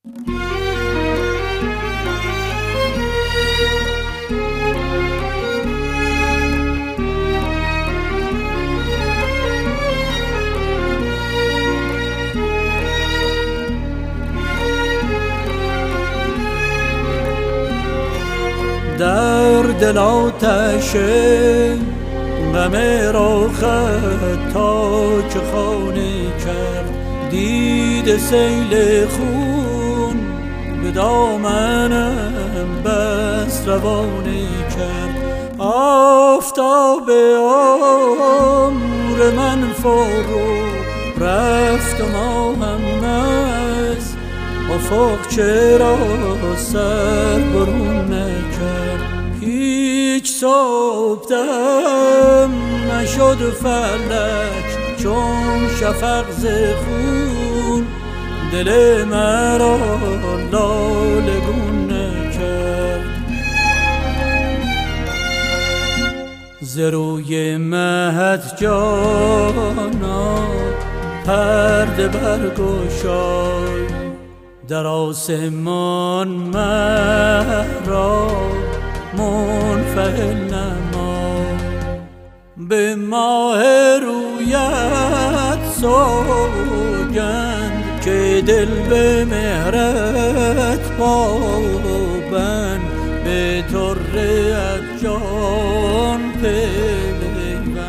در دل آتش غم را خطا که خانه کرد، دید سیل خون به دامنم بس روانه کرد. آفتاب عمر من فرو رفت و ماهم از افق چرا سر برون نکرد. هیچ صبحدم نشد فلک چون شفق ز خون، دل مرا لاله گون نکرد. ز روی مهد جانا پرده برگشای، در آسمان مرا منفعل نما. به ماه رویت سوگند که دل به مهرت پابند، به طره جان پیوند.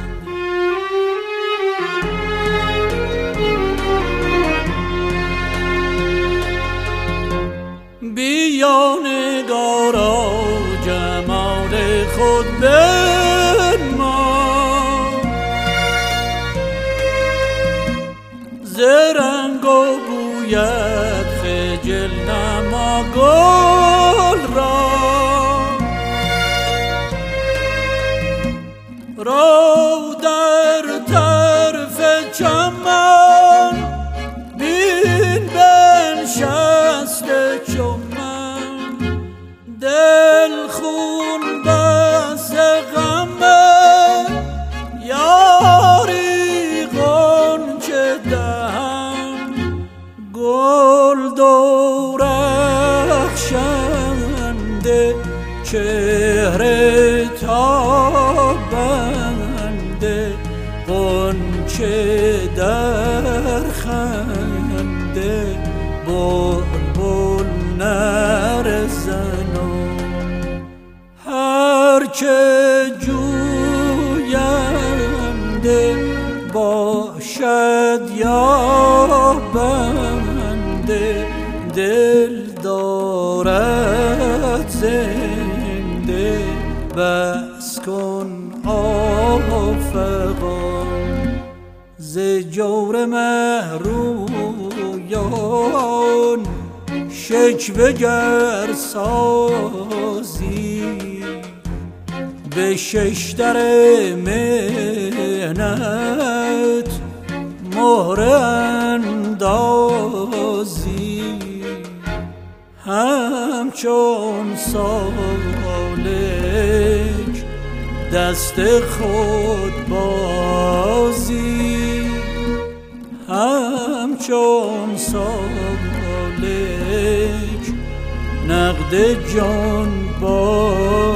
بیا نگارا جمال خود بنما، ز رنگ و بویت خجل نما گل را. رو در طرف چمن بین بنشسته چون من، دل خون بس غمه یاری غنچه دهم، گل درخشنده چهره تابنده، غنچه در خنده بلبل نرزنم. هر که جوینده باشد یا بنده، دل دارد زنده بس کن آفغان. ز جور مهرویان شکوه گر سازی، به ششدر مهنت مهره اندازی، همچون سالک دست خود بازی، همچون سالک نقد جان بازی.